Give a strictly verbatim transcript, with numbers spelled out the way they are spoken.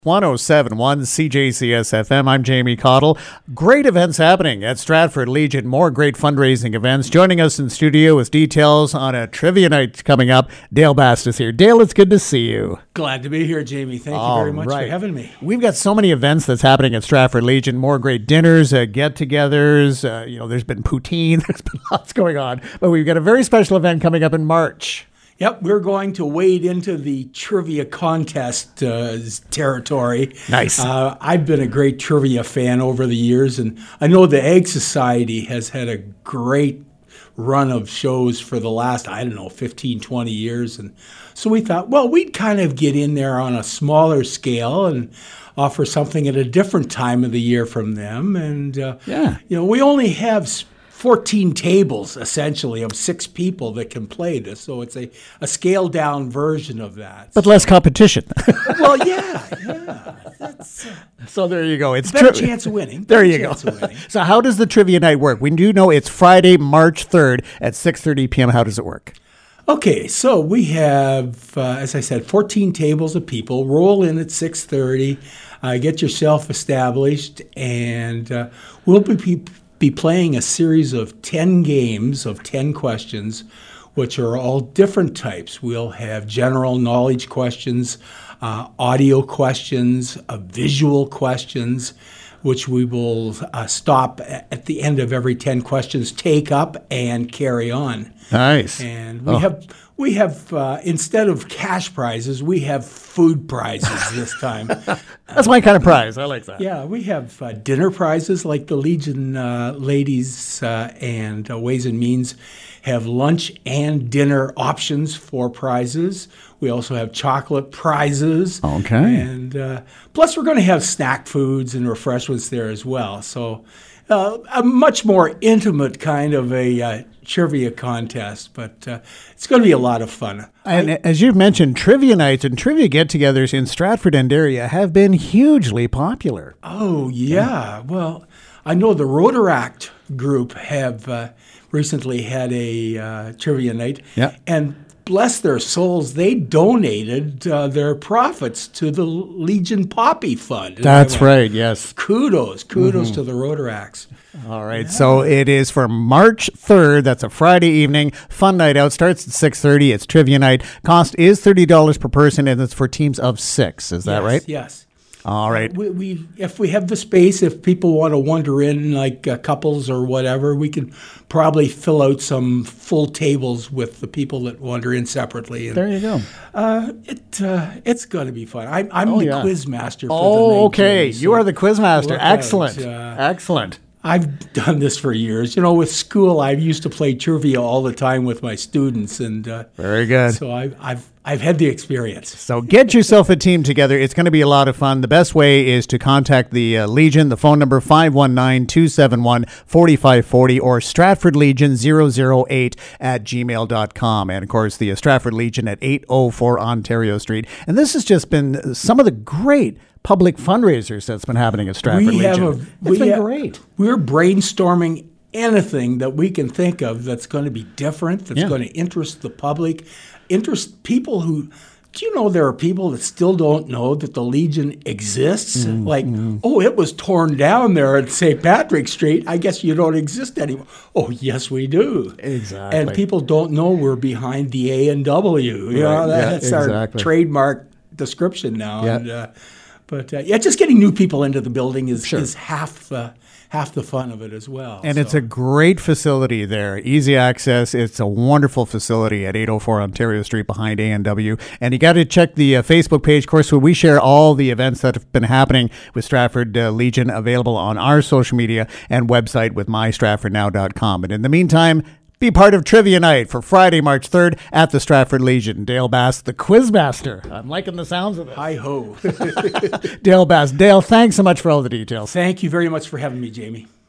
one oh seven point one C J C S F M. I'm Jamie Cottle. Great events happening at Stratford Legion. More great fundraising events. Joining us in studio with details on a trivia night coming up. Dale Bast is here. Dale, it's good to see you. Glad to be here, Jamie. Thank All you very much right. for having me. We've got so many events that's happening at Stratford Legion. More great dinners, uh, get-togethers. Uh, you know, there's been poutine. There's been lots going on. But we've got a very special event coming up in March. Yep, we're going to wade into the trivia contest uh, territory. Nice. Uh, I've been a great trivia fan over the years, and I know the Egg Society has had a great run of shows for the last, I don't know, fifteen, twenty years. And so we thought, well, we'd kind of get in there on a smaller scale and offer something at a different time of the year from them. And, uh, Yeah. you know, we only have fourteen tables, essentially, of six people that can play this. So it's a, a scaled-down version of that. But less competition. Well, yeah, yeah. That's uh, So there you go. It's better tri- chance of winning. There Better you go. chance of winning. So how does the trivia night work? We do know it's Friday, March third at six thirty p.m. How does it work? Okay, so we have, uh, as I said, fourteen tables of people. Roll in at six thirty. Uh, get yourself established, and uh, we'll be be playing a series of ten games of ten questions, which are all different types. We'll have general knowledge questions, uh, audio questions, uh, visual questions, which we will uh, stop at the end of every ten questions, take up, and carry on. Nice. And we Oh. have we have uh, instead of cash prizes, we have food prizes this time. That's my kind of prize. I like that. Yeah, we have uh, dinner prizes like the Legion uh, ladies uh, and uh, Ways and Means have lunch and dinner options for prizes. We also have chocolate prizes. Okay. And uh, plus we're going to have snack foods and refreshments there as well. So uh, a much more intimate kind of a uh, trivia contest, but uh, it's going to be a lot of fun. And as you've mentioned, trivia nights and trivia get-togethers in Stratford and area have been hugely popular. Oh, yeah. Well, I know the Rotaract group have uh, recently had a uh, trivia night. Yeah. And bless their souls, they donated uh, their profits to the Legion Poppy Fund. And That's I went, right, yes. Kudos, kudos to the Rotaracts. All right, so it is for March third. That's a Friday evening. Fun night out. Starts at six thirty. It's trivia night. Cost is thirty dollars per person, and it's for teams of six. Is that Yes, right? Yes. All right. We, we, if we have the space, if people want to wander in like uh, couples or whatever, we can probably fill out some full tables with the people that wander in separately. And, There you go. Uh, it uh, it's going to be fun. I, I'm Oh, the yeah. quiz master. For Oh, the night, okay. Jimmy, You so are the quiz master. look out. Excellent. Uh, Excellent. I've done this for years. You know, with school, I used to play trivia all the time with my students, and uh, Very good. so I, I've I've had the experience. So get yourself a team together. It's going to be a lot of fun. The best way is to contact the uh, Legion. The phone number five one nine, two seven one, four five four zero or Stratford Legion zero zero eight at gmail dot com. And, of course, the uh, Stratford Legion at eight oh four Ontario Street. And this has just been some of the great public fundraisers that's been happening at Stratford We have Legion. a- It's we been have- great. We're brainstorming anything that we can think of that's going to be different, that's Yeah. going to interest the public, interest people who. Do you know there are people that still don't know that the Legion exists? Mm-hmm. Like, oh, it was torn down there at Saint Patrick Street. I guess you don't exist anymore. Oh, yes, we do. Exactly. And people don't know we're behind the A and W. You Right. know, Yeah, that's exactly. our trademark description now. Yeah. And, uh, but uh, yeah, just getting new people into the building is, Sure. is half the half the fun of it as well. And So- it's a great facility there. Easy access. It's a wonderful facility at eight oh four Ontario Street behind A and W. And you got to check the uh, Facebook page, of course, where we share all the events that have been happening with Stratford uh, Legion, available on our social media and website with my stratford now dot com. And in the meantime, be part of Trivia Night for Friday, March third at the Stratford Legion. Dale Bast, the Quizmaster. I'm liking the sounds of it. Hi ho. Dale Bast. Dale, thanks so much for all the details. Thank you very much for having me, Jamie.